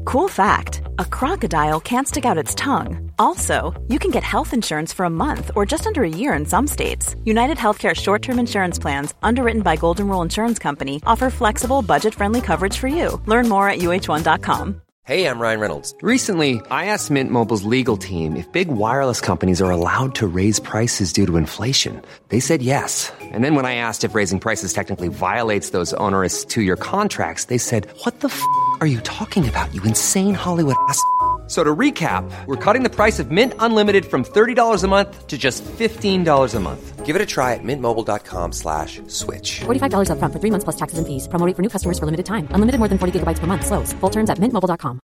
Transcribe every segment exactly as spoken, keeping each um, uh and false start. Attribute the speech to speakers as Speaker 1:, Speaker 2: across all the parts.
Speaker 1: Cool fact, a crocodile can't stick out its tongue. Also, you can get health insurance for a month or just under a year in some states. United Healthcare short-term insurance plans, underwritten by Golden Rule Insurance Company, offer flexible, budget-friendly coverage for you. Learn more at U H one dot com.
Speaker 2: Hey, I'm Ryan Reynolds. Recently, I asked Mint Mobile's legal team if big wireless companies are allowed to raise prices due to inflation. They said yes. And then when I asked if raising prices technically violates those onerous two-year contracts, they said, what the f*** are you talking about, you insane Hollywood ass f- So to recap, we're cutting the price of Mint Unlimited from thirty dollars a month to just fifteen dollars a month. Give it a try at mintmobile.com slash switch.
Speaker 3: forty-five dollars up front for three months plus taxes and fees. Promo rate for new customers for limited time. Unlimited more than forty gigabytes per month. Slows full terms at mint mobile dot com.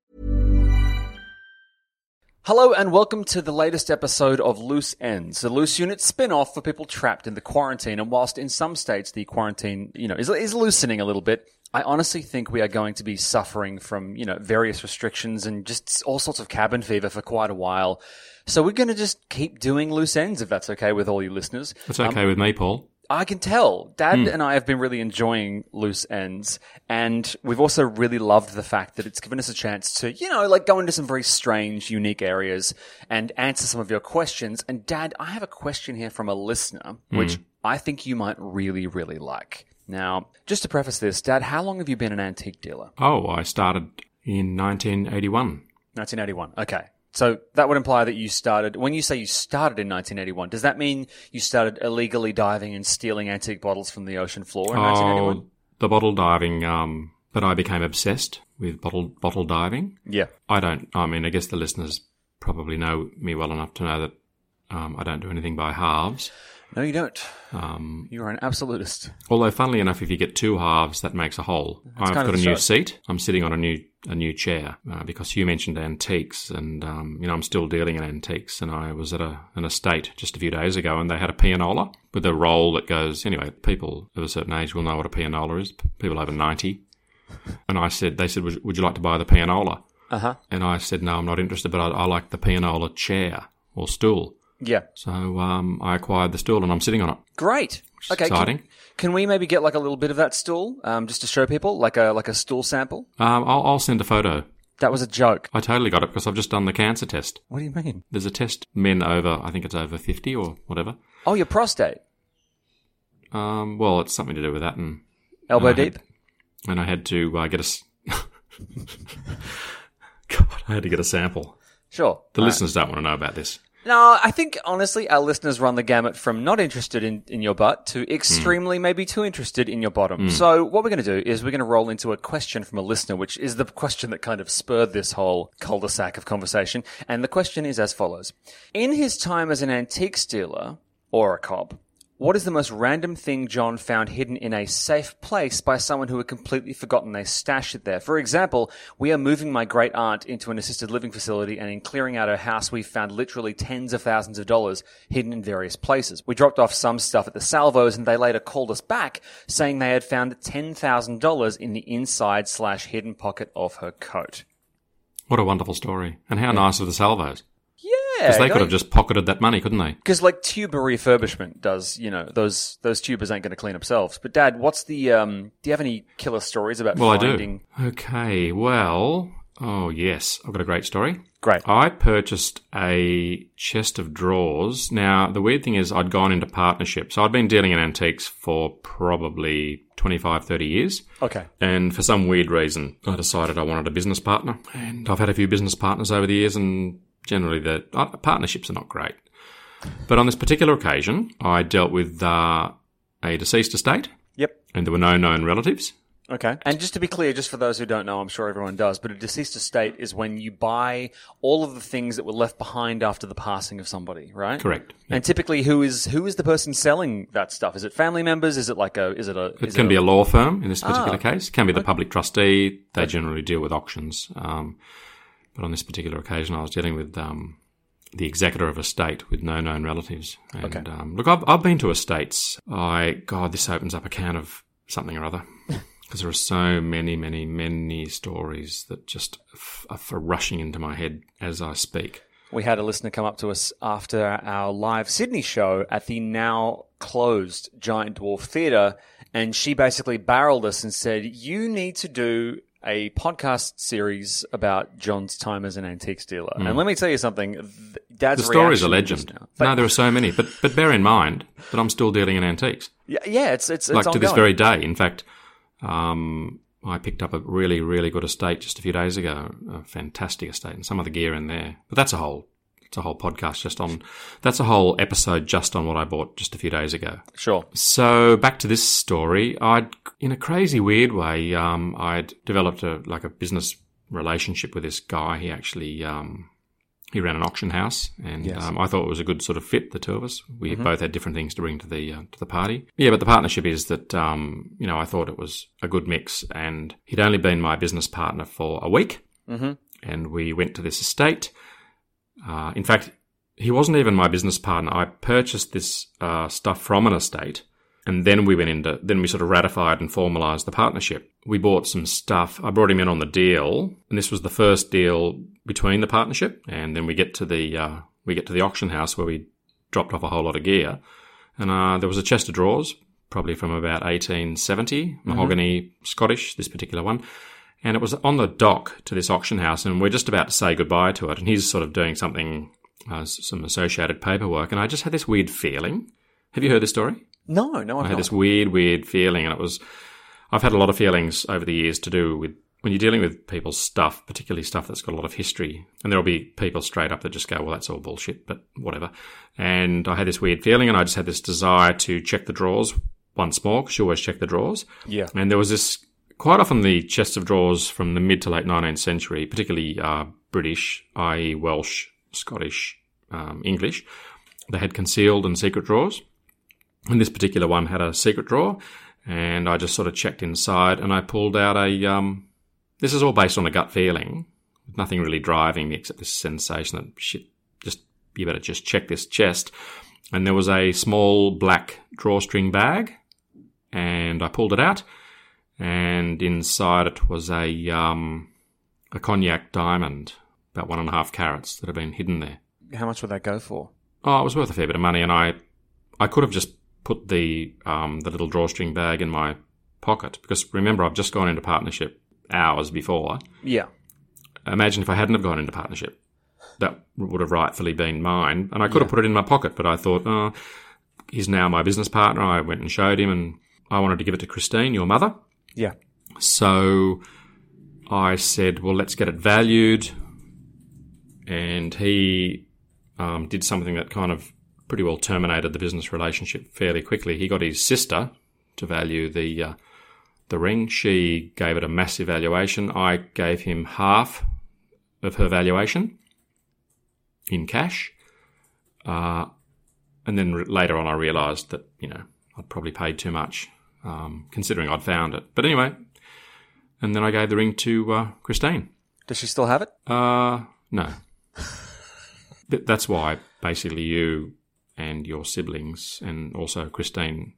Speaker 4: Hello and welcome to the latest episode of Loose Ends, a loose unit spin-off for people trapped in the quarantine. And whilst in some states the quarantine, you know, is, is loosening a little bit, I honestly think we are going to be suffering from, you know, various restrictions and just all sorts of cabin fever for quite a while. So we're going to just keep doing Loose Ends, if that's okay with all you listeners.
Speaker 5: That's okay
Speaker 4: um,
Speaker 5: with me, Paul.
Speaker 4: I can tell. Dad
Speaker 5: Mm.
Speaker 4: and I have been really enjoying Loose Ends, and we've also really loved the fact that it's given us a chance to, you know, like go into some very strange, unique areas and answer some of your questions. And Dad, I have a question here from a listener,
Speaker 5: Mm.
Speaker 4: which I think you might really, really like. Now, just to preface this, Dad, how long have you been an antique dealer?
Speaker 5: Oh, I started in nineteen eighty-one.
Speaker 4: nineteen eighty-one. Okay. So that would imply that you started, when you say you started in nineteen eighty-one, does that mean you started illegally diving and stealing antique bottles from the ocean floor in nineteen eighty-one?
Speaker 5: Oh, the bottle diving, um, but I became obsessed with bottle bottle diving.
Speaker 4: Yeah.
Speaker 5: I don't, I mean, I guess the listeners probably know me well enough to know that um, I don't do anything by halves.
Speaker 4: No, you don't.
Speaker 5: Um,
Speaker 4: You're an absolutist.
Speaker 5: although, funnily enough, if you get two halves, that makes a whole.
Speaker 4: That's
Speaker 5: I've
Speaker 4: kind of
Speaker 5: got a
Speaker 4: the
Speaker 5: new
Speaker 4: show.
Speaker 5: seat. I'm sitting on a new a new chair uh, because you mentioned antiques, and um, you know I'm still dealing in antiques. And I was at a, an estate just a few days ago, and they had a pianola with a roll that goes. Anyway, people of a certain age will know what a pianola is. People over ninety. And I said, they said, would, would you like to buy the pianola?
Speaker 4: Uh huh.
Speaker 5: And I said, no, I'm not interested, but I, I like the pianola chair or stool.
Speaker 4: Yeah.
Speaker 5: So um, I acquired the stool, and I'm sitting on it.
Speaker 4: Great.
Speaker 5: Which is
Speaker 4: Okay.
Speaker 5: exciting.
Speaker 4: Can, can we maybe get like a little bit of that stool, um, just to show people, like a like a stool sample?
Speaker 5: Um, I'll, I'll send a photo.
Speaker 4: That was a joke.
Speaker 5: I totally got it because I've just done the cancer test.
Speaker 4: What do you mean?
Speaker 5: There's a test, men over, I think it's over fifty or whatever.
Speaker 4: Oh, your prostate.
Speaker 5: Um, well, it's something to do with that. And
Speaker 4: Elbow
Speaker 5: and I had-
Speaker 4: deep?
Speaker 5: and I had to uh, get a... s- God, I had to get a sample.
Speaker 4: Sure.
Speaker 5: The
Speaker 4: All right.
Speaker 5: listeners don't want to know about this.
Speaker 4: No, I think, honestly, our listeners run the gamut from not interested in, in your butt to extremely maybe too interested in your bottom. So what we're going to do is we're going to roll into a question from a listener, which is the question that kind of spurred this whole cul-de-sac of conversation. And the question is as follows. In his time as an antique dealer or a cop, what is the most random thing John found hidden in a safe place by someone who had completely forgotten they stashed it there? For example, we are moving my great aunt into an assisted living facility, and in clearing out her house, we found literally tens of thousands of dollars hidden in various places. We dropped off some stuff at the salvos, and they later called us back, saying they had found ten thousand dollars in the inside slash hidden pocket of her coat.
Speaker 5: What a wonderful story. And how nice of the salvos.
Speaker 4: Yeah.
Speaker 5: Because they could have just pocketed that money, couldn't they?
Speaker 4: Because like tuber refurbishment does, you know, those those tubers ain't going to clean themselves. But Dad, what's the um? Do you have any killer stories about
Speaker 5: Well,
Speaker 4: finding?
Speaker 5: I do. Okay, well, oh yes, I've got a great story.
Speaker 4: Great.
Speaker 5: I purchased a chest of drawers. Now, the weird thing is I'd gone into partnership. So I'd been dealing in antiques for probably twenty-five, thirty years.
Speaker 4: Okay.
Speaker 5: And for some weird reason, I decided I wanted a business partner. And I've had a few business partners over the years, and generally the uh, partnerships are not great. But on this particular occasion, I dealt with uh, a deceased estate.
Speaker 4: Yep.
Speaker 5: And there were no known relatives.
Speaker 4: Okay. And just to be clear, just for those who don't know, I'm sure everyone does, but a deceased estate is when you buy all of the things that were left behind after the passing of somebody, right?
Speaker 5: Correct.
Speaker 4: And typically, who is who is the person selling that stuff? Is it family members? Is it like a? Is it a?
Speaker 5: It
Speaker 4: is
Speaker 5: can
Speaker 4: it
Speaker 5: be a law firm in this particular
Speaker 4: Ah.
Speaker 5: case. It can be the public trustee. They generally deal with auctions. Um, but on this particular occasion, I was dealing with um, the executor of a estate with no known relatives. And,
Speaker 4: Okay.
Speaker 5: um, look, I've, I've been to estates. I God, this opens up a can of something or other. Because there are so many, many, many stories that just f- are f- rushing into my head as I speak.
Speaker 4: We had a listener come up to us after our live Sydney show at the now closed Giant Dwarf Theatre, and she basically barreled us and said, you need to do a podcast series about John's time as an antiques dealer.
Speaker 5: Mm.
Speaker 4: And let me tell you something. th- Dad's
Speaker 5: The story's a
Speaker 4: reaction
Speaker 5: legend.
Speaker 4: just
Speaker 5: No,
Speaker 4: now-
Speaker 5: there are so many. But but bear in mind that I'm still dealing in antiques.
Speaker 4: Yeah, yeah, it's it's, it's
Speaker 5: like to this
Speaker 4: ongoing.
Speaker 5: very day. In fact, um, I picked up a really, really good estate just a few days ago. A fantastic estate and some of the gear in there. But that's a whole, it's a whole podcast just on, that's a whole episode just on what I bought just a few days ago.
Speaker 4: Sure.
Speaker 5: So back to this story, I'd, in a crazy weird way, um, I'd developed a, like a business relationship with this guy. He actually, um, he ran an auction house, and
Speaker 4: Yes.
Speaker 5: um, I thought it was a good sort of fit, the two of us. We both had different things to bring to the uh, to the party. Yeah, but the partnership is that, um, you know, I thought it was a good mix, and he'd only been my business partner for a week,
Speaker 4: Mm-hmm.
Speaker 5: and we went to this estate. Uh, in fact, he wasn't even my business partner. I purchased this uh, stuff from an estate, and then we went into, then we sort of ratified and formalised the partnership. We bought some stuff. I brought him in on the deal, and this was the first deal between the partnership. And then we get to the uh, we get to the auction house where we dropped off a whole lot of gear, and uh, there was a chest of drawers, probably from about eighteen seventy, mahogany Scottish, this particular one. And it was on the dock to this auction house, and we're just about to say goodbye to it. And he's sort of doing something, uh, some associated paperwork, and I just had this weird feeling. Have you heard this story?
Speaker 4: No, no, I've
Speaker 5: I had
Speaker 4: not.
Speaker 5: this weird, weird feeling, and it was, I've had a lot of feelings over the years to do with, when you're dealing with people's stuff, particularly stuff that's got a lot of history, and there'll be people straight up that just go, well, that's all bullshit, but whatever. And I had this weird feeling, and I just had this desire to check the drawers once more, because you always check the drawers.
Speaker 4: Yeah.
Speaker 5: And there was this, quite often the chests of drawers from the mid to late nineteenth century, particularly uh, British, that is. Welsh, Scottish, um, English, they had concealed and secret drawers. And this particular one had a secret drawer, and I just sort of checked inside, and I pulled out a, um, this is all based on a gut feeling, nothing really driving me except this sensation that, shit, just, you better just check this chest. And there was a small black drawstring bag, and I pulled it out, and inside it was a, um, a cognac diamond, about one and a half carats that had been hidden there.
Speaker 4: How much would that go for?
Speaker 5: Oh, it was worth a fair bit of money, and I, I could have just put the um, the little drawstring bag in my pocket, because remember, I've just gone into partnership hours before.
Speaker 4: Yeah.
Speaker 5: Imagine if I hadn't have gone into partnership. That would have rightfully been mine, and I could
Speaker 4: Yeah.
Speaker 5: have put it in my pocket, but I thought, oh, he's now my business partner. I went and showed him, and I wanted to give it to Christine, your mother.
Speaker 4: Yeah.
Speaker 5: So I said, well, let's get it valued, and he um, did something that kind of pretty well terminated the business relationship fairly quickly. He got his sister to value the uh, the ring. She gave it a massive valuation. I gave him half of her valuation in cash. Uh, and then re- later on I realised that, you know, I'd probably paid too much, um, considering I'd found it. But anyway, and then I gave the ring to uh, Christine.
Speaker 4: Does she still have it?
Speaker 5: Uh, no. Th- That's why basically you and your siblings, and also Christine,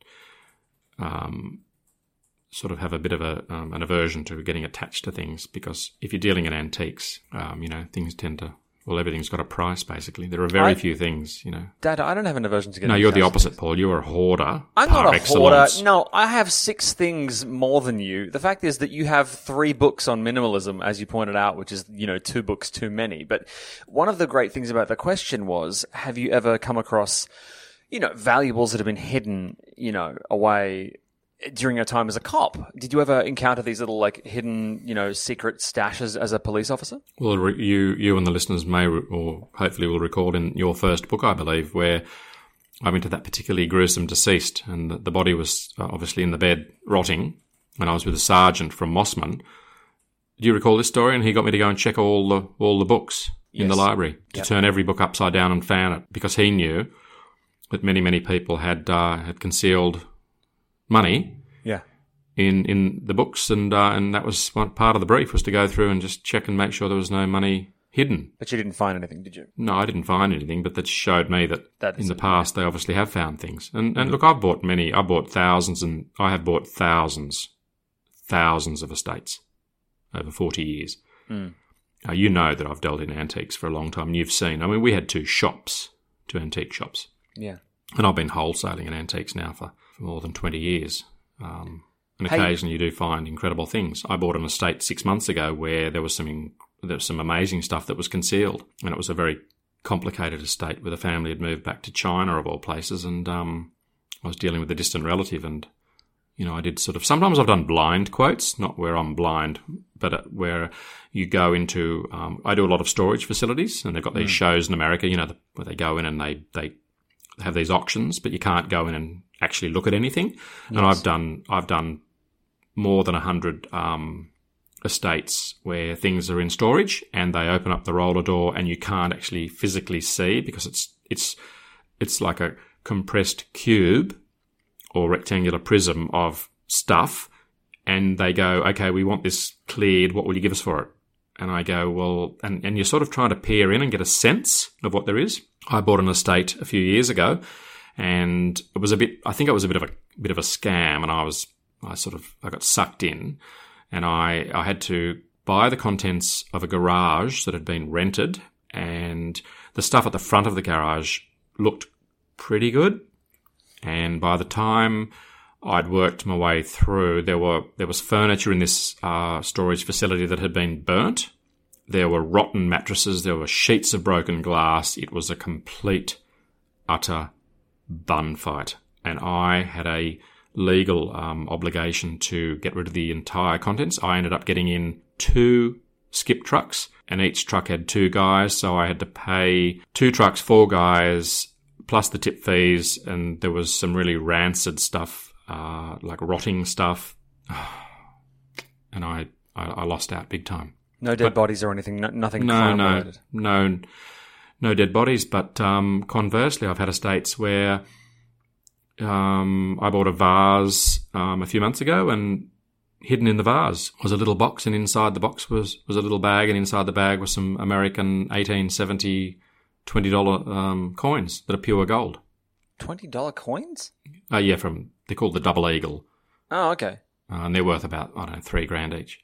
Speaker 5: um, sort of have a bit of a um, an aversion to getting attached to things, because if you're dealing in antiques, um, you know, things tend to, well, everything's got a price, basically. There are very
Speaker 4: I-
Speaker 5: few things, you know.
Speaker 4: Dad, I don't have an aversion to getting
Speaker 5: No, you're the
Speaker 4: attached to
Speaker 5: opposite, Paul. You're a hoarder.
Speaker 4: I'm
Speaker 5: par
Speaker 4: not a
Speaker 5: excellence.
Speaker 4: hoarder. No, I have six things more than you. The fact is that you have three books on minimalism, as you pointed out, which is, you know, two books too many. But one of the great things about the question was, have you ever come across, you know, valuables that have been hidden, you know, away during your time as a cop? Did you ever encounter these little, like, hidden, you know, secret stashes as a police officer?
Speaker 5: Well, re- you you and the listeners may, re- or hopefully will recall in your first book, I believe, where I went to that particularly gruesome deceased, and the, the body was uh, obviously in the bed rotting, and I was with a sergeant from Mossman. Do you recall this story? And he got me to go and check all the all the books in the
Speaker 4: Yes.
Speaker 5: library, to
Speaker 4: Yep.
Speaker 5: turn every book upside down and fan it, because he knew that many many people had uh, had concealed money
Speaker 4: Yeah.
Speaker 5: in in the books, and uh, and that was one part of the brief, was to go through and just check and make sure there was no money hidden.
Speaker 4: But you didn't find anything, did you?
Speaker 5: No, I didn't find anything, but that showed me that,
Speaker 4: That
Speaker 5: in
Speaker 4: is-
Speaker 5: the past they obviously have found things. And and look, I've bought many. I bought thousands, and I have bought thousands, thousands of estates over forty years.
Speaker 4: Mm.
Speaker 5: Uh, you know that I've dealt in antiques for a long time, and you've seen. I mean, we had two shops, two antique shops,
Speaker 4: Yeah.
Speaker 5: and I've been wholesaling in antiques now for, for more than twenty years. Um, And
Speaker 4: Hey-
Speaker 5: occasionally you do find incredible things. I bought an estate six months ago where there was some in, there was some amazing stuff that was concealed, and it was a very complicated estate where the family had moved back to China of all places, and um, I was dealing with a distant relative, and you know I did sort of sometimes I've done blind quotes, not where I'm blind, but where you go into. Um, I do a lot of storage facilities, and they've got these mm. shows in America, you know, the, where they go in and they they have these auctions, but you can't go in and actually look at anything. Yes. And I've done I've done. more than a hundred um, estates where things are in storage, and they open up the roller door and you can't actually physically see because it's it's it's like a compressed cube or rectangular prism of stuff, and they go, okay, we want this cleared. What will you give us for it? And I go, well, and, and you're sort of trying to peer in and get a sense of what there is. I bought an estate a few years ago, and it was a bit. I think it was a bit of a bit of a scam, and I was. I sort of I got sucked in, and I, I had to buy the contents of a garage that had been rented, and the stuff at the front of the garage looked pretty good. And by the time I'd worked my way through, there were there was furniture in this uh, storage facility that had been burnt. There were rotten mattresses. There were sheets of broken glass. It was a complete, utter bun fight, and I had a legal um, obligation to get rid of the entire contents. I ended up getting in two skip trucks, and each truck had two guys, so I had to pay two trucks, four guys, plus the tip fees, and there was some really rancid stuff, uh, like rotting stuff, and I, I, I lost out big time.
Speaker 4: No dead
Speaker 5: but,
Speaker 4: bodies or anything, no, nothing
Speaker 5: no,
Speaker 4: crime
Speaker 5: no,
Speaker 4: related?
Speaker 5: No, no dead bodies, but um, conversely, I've had estates where Um, I bought a vase um, a few months ago, and hidden in the vase was a little box, and inside the box was, was a little bag, and inside the bag was some American eighteen seventy twenty dollars um, coins that are pure gold.
Speaker 4: twenty dollars coins?
Speaker 5: Uh, yeah, from they're called the Double Eagle.
Speaker 4: Oh, okay.
Speaker 5: Uh, and they're worth about, I don't know, three grand each.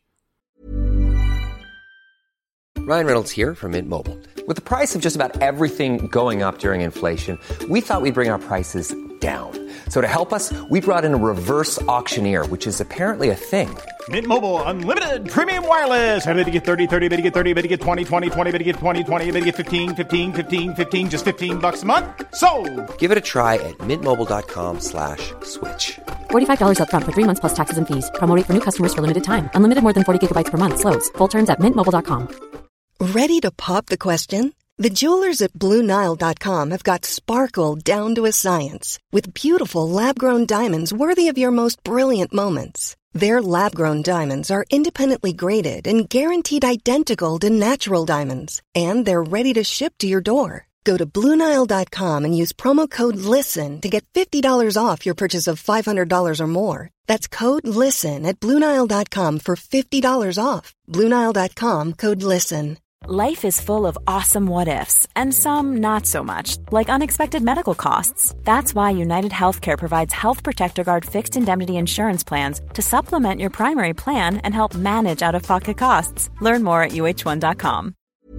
Speaker 2: Ryan Reynolds here from Mint Mobile. With the price of just about everything going up during inflation, we thought we'd bring our prices down. So to help us, we brought in a reverse auctioneer, which is apparently a thing.
Speaker 6: Mint Mobile Unlimited Premium Wireless. How to get thirty, thirty, how to get thirty, how to get twenty, twenty, twenty, how to get twenty, twenty, how to get fifteen, fifteen, fifteen, fifteen, just fifteen bucks a month? Sold!
Speaker 2: Give it a try at mintmobile.com slash switch.
Speaker 3: forty-five dollars up front for three months plus taxes and fees. Promo rate for new customers for limited time. Unlimited more than forty gigabytes per month. Slows full terms at mint mobile dot com.
Speaker 7: Ready to pop the question? The jewelers at Blue Nile dot com have got sparkle down to a science with beautiful lab-grown diamonds worthy of your most brilliant moments. Their lab-grown diamonds are independently graded and guaranteed identical to natural diamonds, and they're ready to ship to your door. Go to Blue Nile dot com and use promo code LISTEN to get fifty dollars off your purchase of five hundred dollars or more. That's code LISTEN at Blue Nile dot com for fifty dollars off. Blue Nile dot com, code LISTEN.
Speaker 1: Life is full of awesome what-ifs, and some not so much, like unexpected medical costs. That's why United Healthcare provides Health Protector Guard fixed indemnity insurance plans to supplement your primary plan and help manage out-of-pocket costs. Learn more at U H one dot com.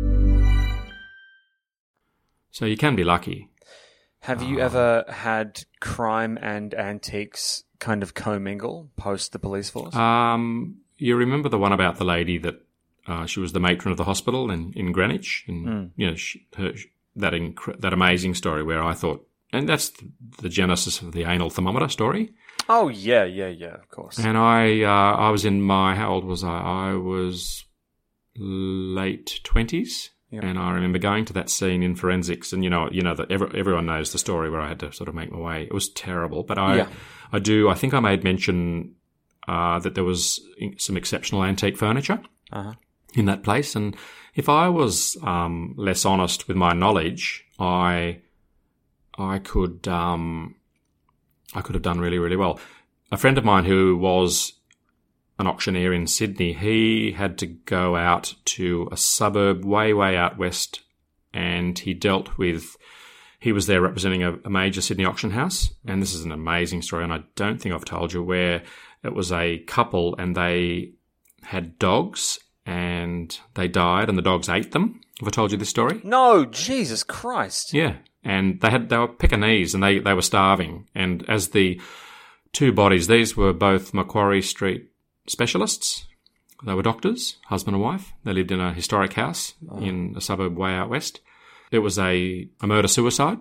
Speaker 5: So you can be lucky.
Speaker 4: Have you ever had crime and antiques kind of commingle post the police force?
Speaker 5: Um, you remember the one about the lady that uh, she was the matron of the hospital in, in Greenwich, and
Speaker 4: Mm.
Speaker 5: you know she, her, that inc- that amazing story where I thought, and that's the, the genesis of the anal thermometer story.
Speaker 4: Oh yeah, yeah, yeah, of course.
Speaker 5: And I uh, I was in my how old was I? I was late twenties.
Speaker 4: Yep.
Speaker 5: And I remember going to that scene in forensics, and you know, you know that every, everyone knows the story where I had to sort of make my way. It was terrible, but I,
Speaker 4: Yeah.
Speaker 5: I do. I think I made mention uh, that there was some exceptional antique furniture
Speaker 4: Uh-huh.
Speaker 5: in that place, and if I was um, less honest with my knowledge, I, I could, um, I could have done really, really well. A friend of mine who was an auctioneer in Sydney, he had to go out to a suburb way, way out west, and he dealt with, he was there representing a, a major Sydney auction house, and this is an amazing story, and I don't think I've told you, where it was a couple and they had dogs and they died and the dogs ate them. Have I told you this story?
Speaker 4: No, Jesus Christ.
Speaker 5: Yeah, and they had they were Pekingese and they, they were starving, and as the two bodies. These were both Macquarie Street specialists. They were doctors, husband and wife. They lived in a historic house oh. in a suburb way out west. It was a, a murder-suicide,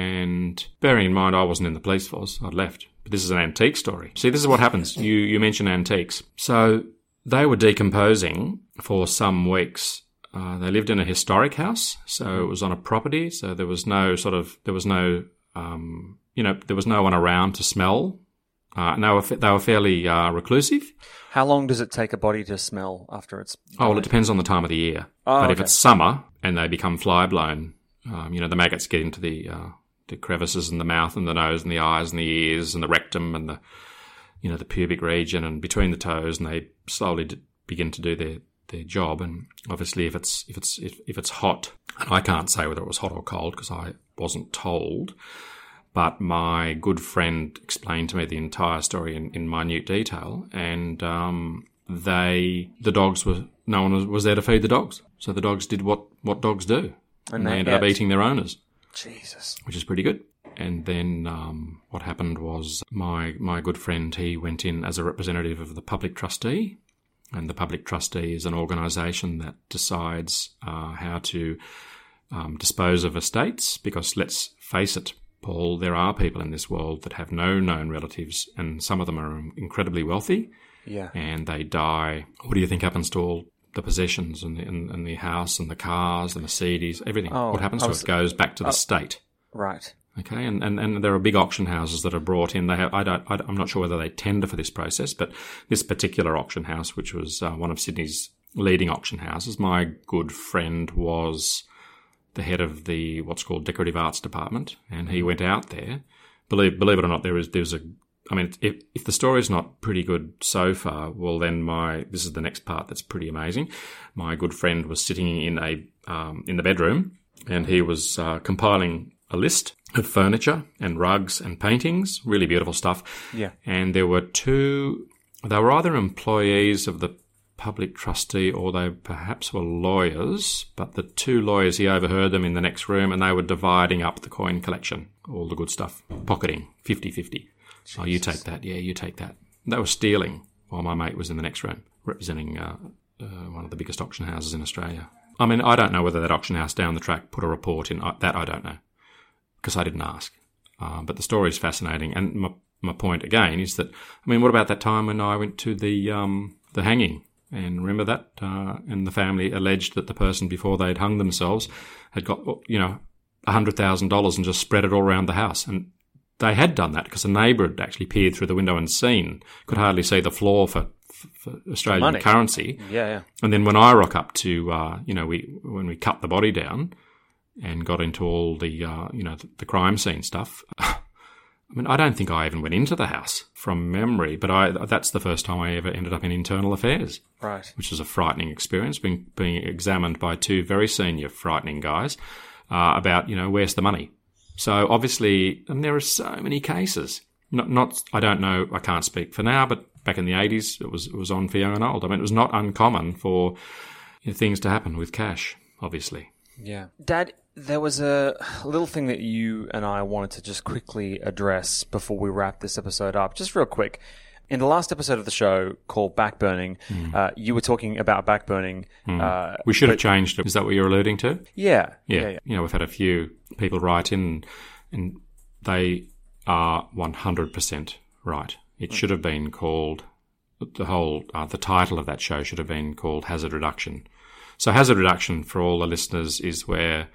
Speaker 5: and bearing in mind I wasn't in the police force, I'd left. But this is an antique story. See, this is what happens. You, you mention antiques. So they were decomposing for some weeks. Uh, they lived in a historic house, so it was on a property, so there was no sort of, there was no, um, you know, there was no one around to smell. Uh, and they were, they were fairly uh, reclusive.
Speaker 4: How long does it take a body to smell after it's...
Speaker 5: Oh, well, it depends on the time of the year.
Speaker 4: Oh,
Speaker 5: but
Speaker 4: okay.
Speaker 5: if it's summer and they become fly-blown, um, you know, the maggots get into the uh, the crevices in the mouth and the nose and the eyes and the ears and the rectum and the, you know, the pubic region and between the toes, and they slowly d- begin to do their, their job. And obviously if it's if it's if, if it's hot, and I can't say whether it was hot or cold because I wasn't told, but my good friend explained to me the entire story in, in minute detail, and um, they, the dogs were, no one was, was there to feed the dogs. So the dogs did what, what dogs do, and, and they, they ended ate. up eating their owners.
Speaker 4: Jesus.
Speaker 5: Which is pretty good. And then um, what happened was my, my good friend, he went in as a representative of the public trustee, and the public trustee is an organisation that decides uh, how to um, dispose of estates, because let's face it, Paul, there are people in this world that have no known relatives, and some of them are incredibly wealthy.
Speaker 4: Yeah.
Speaker 5: And they die. What do you think happens to all the possessions and the, and, and the house and the cars, the Mercedes, everything?
Speaker 4: Oh,
Speaker 5: what happens to was, it goes back to the
Speaker 4: oh,
Speaker 5: state.
Speaker 4: Right.
Speaker 5: Okay, and, and, and there are big auction houses that are brought in. They have, I don't, I, I'm not sure whether they tender for this process, but this particular auction house, which was uh, one of Sydney's leading auction houses, my good friend was the head of the what's called decorative arts department, and he went out there. Believe believe it or not, there is there's a. I mean, if if the story's not pretty good so far, well then my this is the next part that's pretty amazing. My good friend was sitting in a um, in the bedroom, and he was uh, compiling a list of furniture and rugs and paintings, really beautiful stuff.
Speaker 4: Yeah,
Speaker 5: and there were two. They were either employees of the public trustee or they perhaps were lawyers, but the two lawyers, he overheard them in the next room, and they were dividing up the coin collection, all the good stuff, pocketing, fifty-fifty. Oh, you take that, yeah, you take that. They were stealing while my mate was in the next room, representing uh, uh, one of the biggest auction houses in Australia. I mean, I don't know whether that auction house down the track put a report in. That I don't know, because I didn't ask. Uh, but the story is fascinating, and my, my point again is that, I mean, what about that time when I went to the um, the hanging? And remember that? Uh, and the family alleged that the person before they'd hung themselves had got, you know, one hundred thousand dollars and just spread it all around the house. And they had done that because a neighbour had actually peered through the window and seen, could hardly see the floor for, for Australian
Speaker 4: Money.
Speaker 5: currency.
Speaker 4: Yeah, yeah.
Speaker 5: And then when I rock up to, uh, you know, we when we cut the body down and got into all the, uh, you know, the, the crime scene stuff, I mean, I don't think I even went into the house from memory, but I that's the first time I ever ended up in internal affairs.
Speaker 4: Right. Which
Speaker 5: is a frightening experience, being being examined by two very senior frightening guys uh, about, you know, where's the money? So obviously, and there are so many cases. Not, not, I don't know, I can't speak for now, but back in the eighties, it was it was on for young and old. I mean, it was not uncommon for, you know, things to happen with cash, obviously.
Speaker 4: Yeah. Dad, there was a little thing that you and I wanted to just quickly address before we wrap this episode up. Just real quick. In the last episode of the show called Backburning, mm. uh, you were talking about backburning.
Speaker 5: Mm.
Speaker 4: Uh,
Speaker 5: we should
Speaker 4: but,
Speaker 5: have changed it. Is that what you're alluding to?
Speaker 4: Yeah.
Speaker 5: Yeah.
Speaker 4: yeah, yeah.
Speaker 5: You know, we've had a few people write in, and they are one hundred percent right. It mm. should have been called, the whole, uh, the title of that show should have been called Hazard Reduction. So hazard reduction, for all the listeners, is where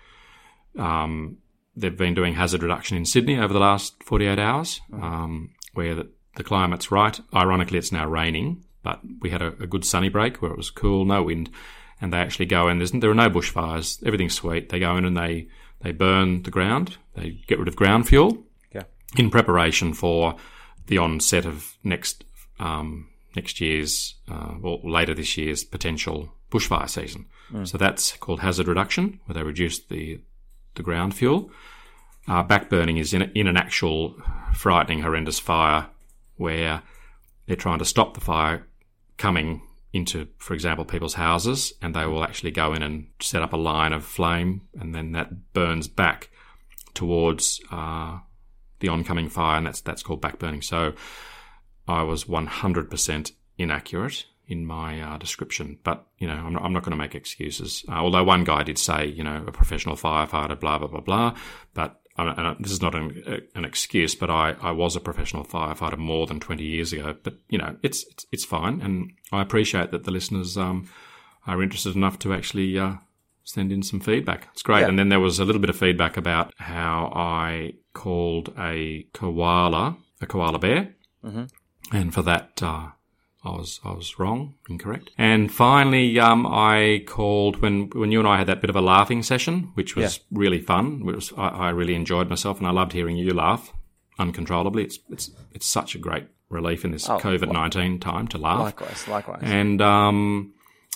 Speaker 5: um, they've been doing hazard reduction in Sydney over the last forty-eight hours, um, where the, the climate's right. Ironically, it's now raining, but we had a, a good sunny break where it was cool, no wind, and they actually go in. There's, there are no bushfires. Everything's sweet. They go in and they, they burn the ground. They get rid of ground fuel
Speaker 4: yeah.
Speaker 5: in preparation for the onset of next um, next year's uh, or later this year's potential bushfire season. Mm. So that's called hazard reduction, where they reduce the the ground fuel. Uh, backburning is in, a, in an actual frightening, horrendous fire where they're trying to stop the fire coming into, for example, people's houses, and they will actually go in and set up a line of flame, and then that burns back towards uh, the oncoming fire, and that's that's called backburning. So I was one hundred percent inaccurate in my uh, description. But, you know, I'm not, I'm not going to make excuses. Uh, although one guy did say, you know, a professional firefighter, blah, blah, blah, blah. But uh, and this is not an, an excuse, but I, I was a professional firefighter more than twenty years ago. But, you know, it's it's, it's fine. And I appreciate that the listeners um, are interested enough to actually uh, send in some feedback. It's great. Yeah. And then there was a little bit of feedback about how I called a koala a koala bear. Mm-hmm. And for that, uh, I was I was wrong, incorrect. And finally, um, I called when when you and I had that bit of a laughing session, which was yeah. really fun. It was I, I really enjoyed myself, and I loved hearing you laugh uncontrollably. It's it's it's such a great relief in this oh, COVID nineteen time to laugh.
Speaker 4: Likewise, likewise.
Speaker 5: And um,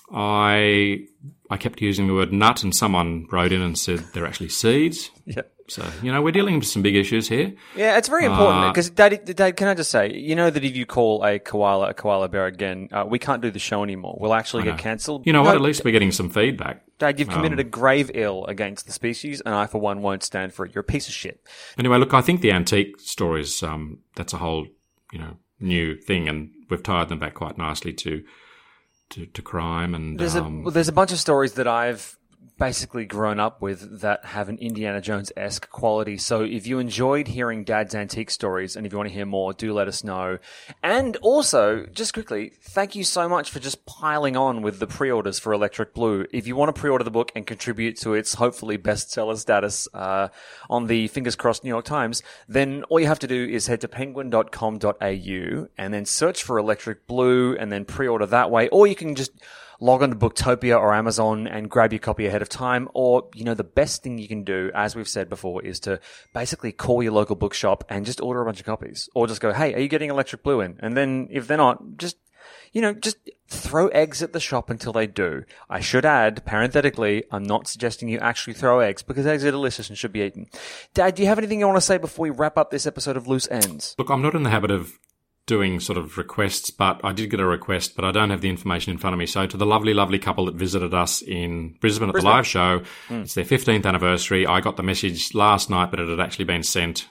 Speaker 5: I I kept using the word nut, and someone wrote in and said they're actually seeds.
Speaker 4: Yeah.
Speaker 5: So, you know, we're dealing with some big issues here.
Speaker 4: Yeah, it's very important because, uh, Dad, Dad, can I just say, you know that if you call a koala a koala bear again, uh, we can't do the show anymore. We'll actually get cancelled.
Speaker 5: You know
Speaker 4: no,
Speaker 5: what? At least we're getting some feedback.
Speaker 4: Dad, you've committed um, a grave ill against the species, and I, for one, won't stand for it. You're a piece of shit.
Speaker 5: Anyway, look, I think the antique stories, um, that's a whole, you know, new thing, and we've tied them back quite nicely to to, to crime. And
Speaker 4: there's
Speaker 5: um,
Speaker 4: a well, there's a bunch of stories that I've basically grown up with that have an Indiana Jones-esque quality. So if you enjoyed hearing Dad's antique stories and if you want to hear more, do let us know. And also, just quickly, thank you so much for just piling on with the pre-orders for Electric Blue. If you want to pre-order the book and contribute to its hopefully bestseller status uh, on the fingers crossed New York Times, then all you have to do is head to penguin dot com dot a u and then search for Electric Blue and then pre-order that way. Or you can just log on to Booktopia or Amazon and grab your copy ahead of time. Or, you know, the best thing you can do, as we've said before, is to basically call your local bookshop and just order a bunch of copies. Or just go, hey, are you getting Electric Blue in? And then if they're not, just, you know, just throw eggs at the shop until they do. I should add, parenthetically, I'm not suggesting you actually throw eggs because eggs are delicious and should be eaten. Dad, do you have anything you want to say before we wrap up this episode of Loose Ends?
Speaker 5: Look, I'm not in the habit of doing sort of requests, but I did get a request, but I don't have the information in front of me. So to the lovely, lovely couple that visited us in Brisbane at Brisbane. the live show, mm. it's their fifteenth anniversary. I got the message last night, but it had actually been sent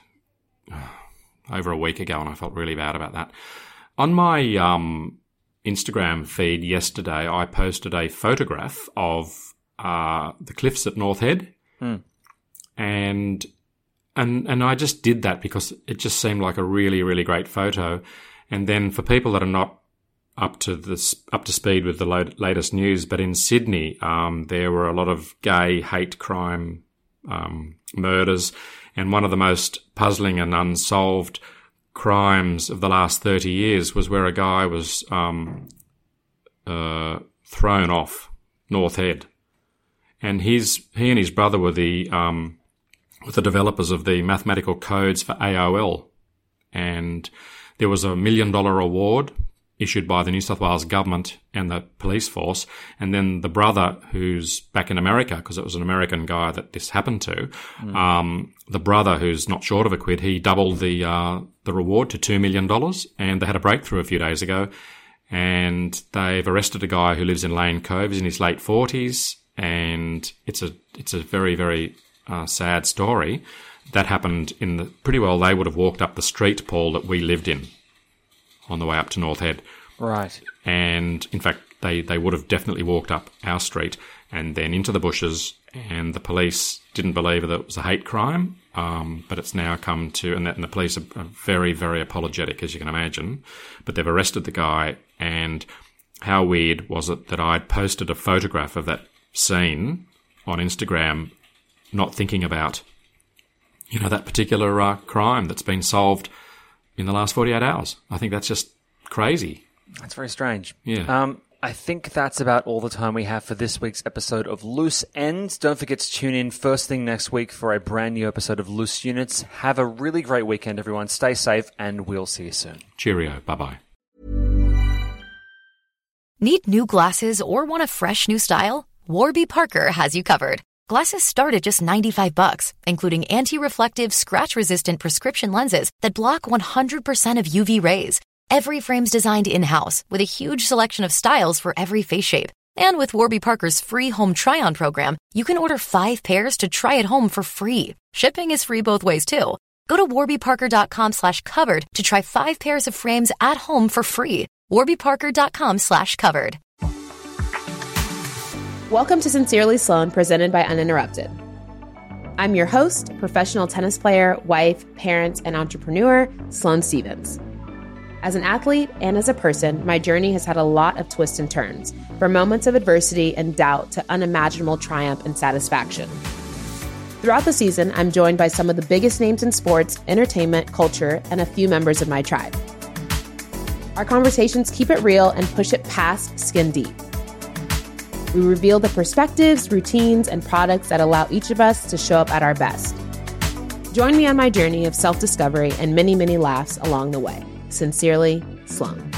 Speaker 5: over a week ago, and I felt really bad about that. On my um, Instagram feed yesterday, I posted a photograph of uh, the cliffs at North Head, mm. and And and I just did that because it just seemed like a really, really great photo. And then for people that are not up to this up to speed with the lo- latest news, but in Sydney, um, there were a lot of gay hate crime um, murders, and one of the most puzzling and unsolved crimes of the last thirty years was where a guy was um, uh, thrown off North Head, and his he and his brother were the um, with the developers of the mathematical codes for A O L. And there was a million dollar award issued by the New South Wales government and the police force. And then the brother, who's back in America, because it was an American guy that this happened to, mm. um, the brother, who's not short of a quid, he doubled the, uh, the reward to two million dollars. And they had a breakthrough a few days ago. And they've arrested a guy who lives in Lane Cove. He's in his late forties. And it's a, it's a very, very, Uh, sad story that happened in the pretty well. They would have walked up the street, Paul, that we lived in on the way up to North Head.
Speaker 4: Right.
Speaker 5: And in fact, they, they would have definitely walked up our street and then into the bushes. And the police didn't believe that it was a hate crime. Um, but it's now come to, and, that, and the police are, are very, very apologetic, as you can imagine. But they've arrested the guy. And how weird was it that I'd posted a photograph of that scene on Instagram, not thinking about, you know, that particular uh, crime that's been solved in the last forty-eight hours. I think that's just crazy.
Speaker 4: That's very strange.
Speaker 5: Yeah.
Speaker 4: Um, I think that's about all the time we have for this week's episode of Loose Ends. Don't forget to tune in first thing next week for a brand new episode of Loose Units. Have a really great weekend, everyone. Stay safe, and we'll see you soon.
Speaker 5: Cheerio. Bye-bye.
Speaker 8: Need new glasses or want a fresh new style? Warby Parker has you covered. Glasses start at just ninety-five bucks, including anti-reflective, scratch-resistant prescription lenses that block one hundred percent of U V rays. Every frame's designed in-house with a huge selection of styles for every face shape. And with Warby Parker's free home try-on program, you can order five pairs to try at home for free. Shipping is free both ways, too. Go to warbyparker.com slash covered to try five pairs of frames at home for free. warbyparker.com slash covered.
Speaker 9: Welcome to Sincerely Sloan, presented by Uninterrupted. I'm your host, professional tennis player, wife, parent, and entrepreneur, Sloane Stevens. As an athlete and as a person, my journey has had a lot of twists and turns, from moments of adversity and doubt to unimaginable triumph and satisfaction. Throughout the season, I'm joined by some of the biggest names in sports, entertainment, culture, and a few members of my tribe. Our conversations keep it real and push it past skin deep. We reveal the perspectives, routines, and products that allow each of us to show up at our best. Join me on my journey of self-discovery and many, many laughs along the way. Sincerely, Sloane.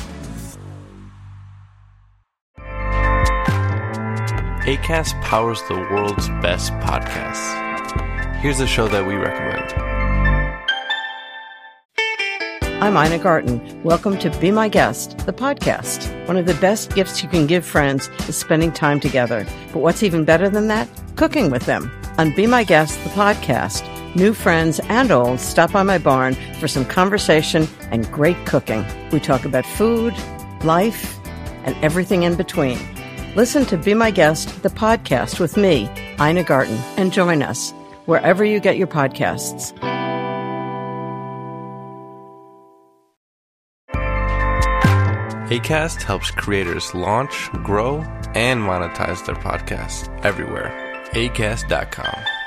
Speaker 10: Acast powers the world's best podcasts. Here's a show that we recommend.
Speaker 11: I'm Ina Garten. Welcome to Be My Guest, the podcast. One of the best gifts you can give friends is spending time together. But what's even better than that? Cooking with them. On Be My Guest, the podcast, new friends and old stop by my barn for some conversation and great cooking. We talk about food, life, and everything in between. Listen to Be My Guest, the podcast with me, Ina Garten, and join us wherever you get your podcasts.
Speaker 10: Acast helps creators launch, grow, and monetize their podcasts everywhere. acast dot com.